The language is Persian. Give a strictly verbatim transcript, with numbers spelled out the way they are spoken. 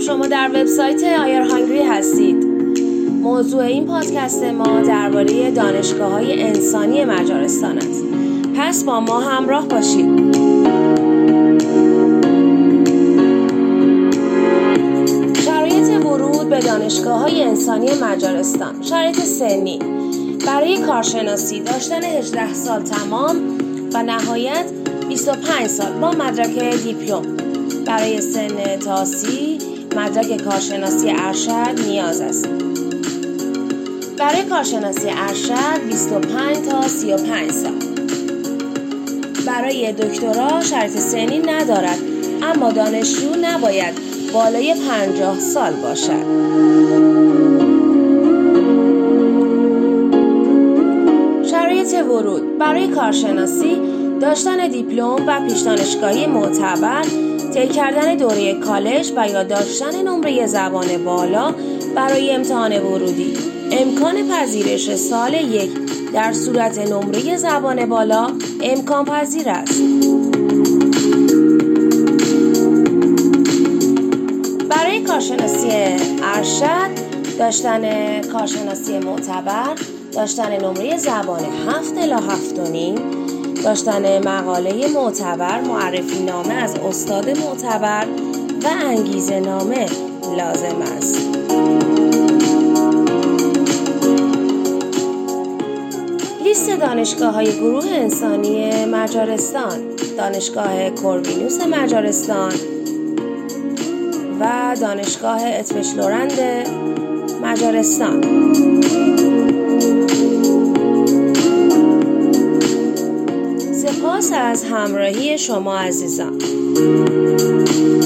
شما در وبسایت آیر هانگری هستید. موضوع این پادکست ما درباره دانشگاه‌های انسانی مجارستان است. پس با ما همراه باشید. شرایط ورود به دانشگاه‌های انسانی مجارستان. شرایط سنی: برای کارشناسی داشتن هجده سال تمام و نهایت بیست و پنج سال با مدرک دیپلم. برای سن تاسی مدرک کارشناسی ارشد نیاز است. برای کارشناسی ارشد بیست و پنج تا سی و پنج سال. برای دکترا شرط سنی ندارد، اما دانشجو نباید بالای پنجاه سال باشد. شرایط ورود: برای کارشناسی داشتن دیپلم و پیش دانشگاهی معتبر، طی کردن دوره کالج و یا داشتن نمره زبان بالا برای امتحان ورودی. امکان پذیرش سال یک در صورت نمره زبان بالا امکان پذیر است. برای کارشناسی ارشد داشتن کارشناسی معتبر، داشتن نمره زبان هفت الی هفت و نیم، داشتن مقاله معتبر، معرفی نامه از استاد معتبر و انگیزه نامه لازم است. لیست دانشگاه‌های گروه انسانی مجارستان: دانشگاه کوربینوس مجارستان و دانشگاه اتوشلورند مجارستان. سپاس از همراهی شما عزیزان.